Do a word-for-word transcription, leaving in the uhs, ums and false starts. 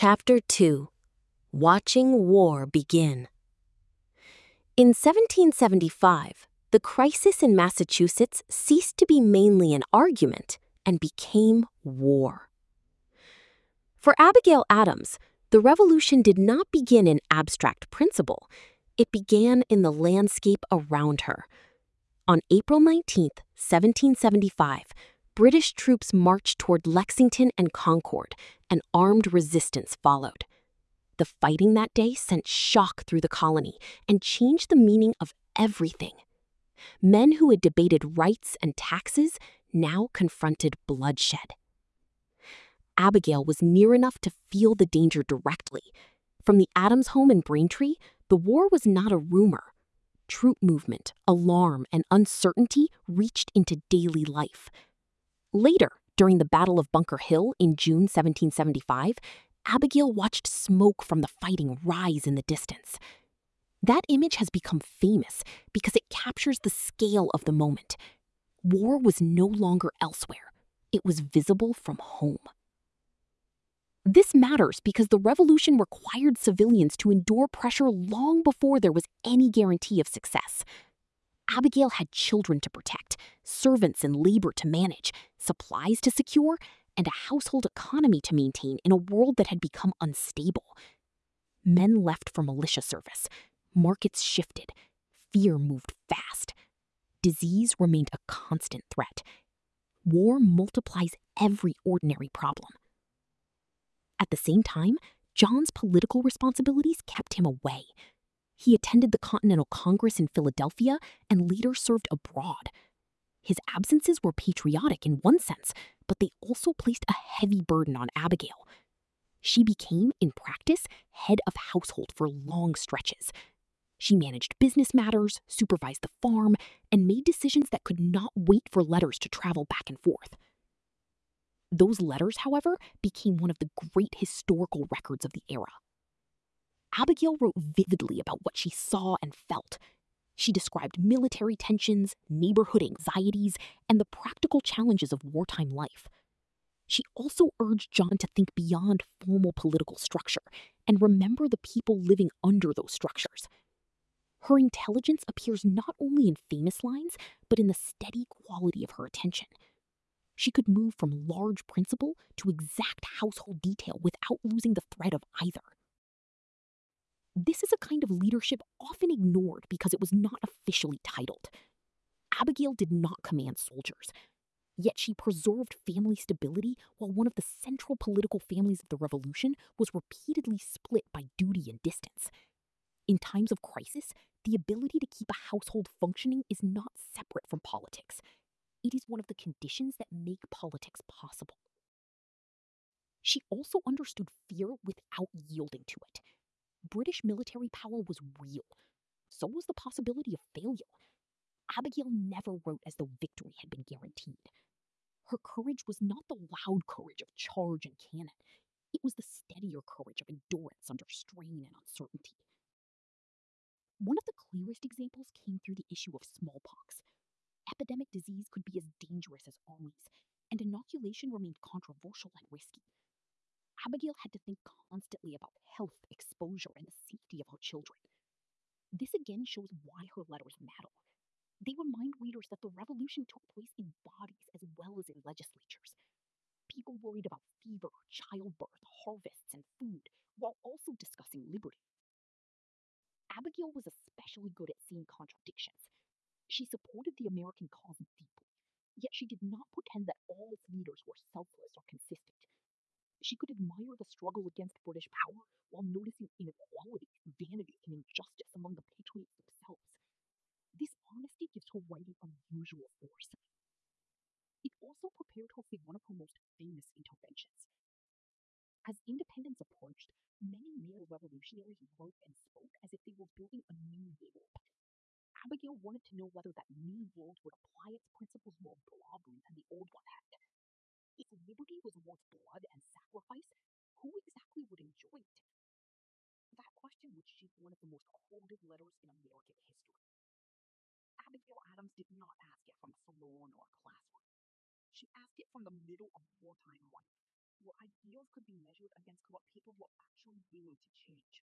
Chapter two. Watching War Begin. In seventeen seventy-five, the crisis in Massachusetts ceased to be mainly an argument and became war. For Abigail Adams, the revolution did not begin in abstract principle. It began in the landscape around her. On April nineteenth, seventeen seventy-five, British troops marched toward Lexington and Concord, and armed resistance followed. The fighting that day sent shock through the colony and changed the meaning of everything. Men who had debated rights and taxes now confronted bloodshed. Abigail was near enough to feel the danger directly. From the Adams home in Braintree, the war was not a rumor. Troop movement, alarm, and uncertainty reached into daily life. Later, during the Battle of Bunker Hill in June seventeen seventy-five, Abigail watched smoke from the fighting rise in the distance. That image has become famous because it captures the scale of the moment. War was no longer elsewhere. It was visible from home. This matters because the revolution required civilians to endure pressure long before there was any guarantee of success. Abigail had children to protect, servants and labor to manage, supplies to secure, and a household economy to maintain in a world that had become unstable. Men left for militia service. Markets shifted. Fear moved fast. Disease remained a constant threat. War multiplies every ordinary problem. At the same time, John's political responsibilities kept him away. He attended the Continental Congress in Philadelphia and later served abroad. His absences were patriotic in one sense, but they also placed a heavy burden on Abigail. She became, in practice, head of household for long stretches. She managed business matters, supervised the farm, and made decisions that could not wait for letters to travel back and forth. Those letters, however, became one of the great historical records of the era. Abigail wrote vividly about what she saw and felt. She described military tensions, neighborhood anxieties, and the practical challenges of wartime life. She also urged John to think beyond formal political structure and remember the people living under those structures. Her intelligence appears not only in famous lines, but in the steady quality of her attention. She could move from large principle to exact household detail without losing the thread of either. This is a kind of leadership often ignored because it was not officially titled. Abigail did not command soldiers, yet she preserved family stability while one of the central political families of the Revolution was repeatedly split by duty and distance. In times of crisis, the ability to keep a household functioning is not separate from politics. It is one of the conditions that make politics possible. She also understood fear without yielding to it. British military power was real. So was the possibility of failure. Abigail never wrote as though victory had been guaranteed. Her courage was not the loud courage of charge and cannon. It was the steadier courage of endurance under strain and uncertainty. One of the clearest examples came through the issue of smallpox. Epidemic disease could be as dangerous as armies, and inoculation remained controversial and risky. Abigail had to think constantly about health, exposure, and the safety of her children. This again shows why her letters matter. They remind readers that the revolution took place in bodies as well as in legislatures. People worried about fever, childbirth, harvests, and food, while also discussing liberty. Abigail was especially good at seeing contradictions. She supported the American cause deeply, yet she did not pretend that all its leaders were selfless or consistent. She could admire the struggle against British power while noticing inequality, vanity, and injustice among the patriots themselves. This honesty gives her writing unusual force. It also prepared her for one of her most famous interventions. As independence approached, many male revolutionaries wrote and spoke as if they were building a new world. Abigail wanted to know whether that new world would apply its principles more broadly than the old one had. If liberty was worth blood and sacrifice, who exactly would enjoy it? That question would shape one of the most quoted letters in American history. Abigail Adams did not ask it from a salon or a classroom. She asked it from the middle of wartime life, where ideals could be measured against what people were going to change.